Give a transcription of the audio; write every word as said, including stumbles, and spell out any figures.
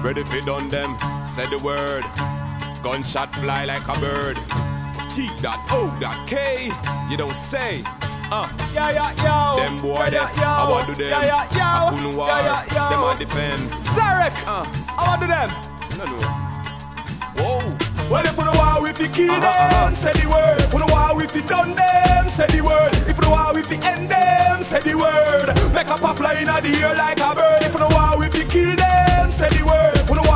Ready for done them, say the word. Gunshot fly like a bird. T dot O dot K, you don't say. Uh. Yeah, yeah, yo. Them boy, yeah, them, yeah, I want to them. Yeah, yeah, yo. I couldn't war, yeah, yeah, yo. them I defend. Zarek, Uh. I want to them. No, no. Whoa. Well, if you know how if you kill Uh-huh, them, uh-huh. say the word. If you know how if you done them, say the word. If you know how if you end them, say the word. Make a pop fly in the air like a bird. If you know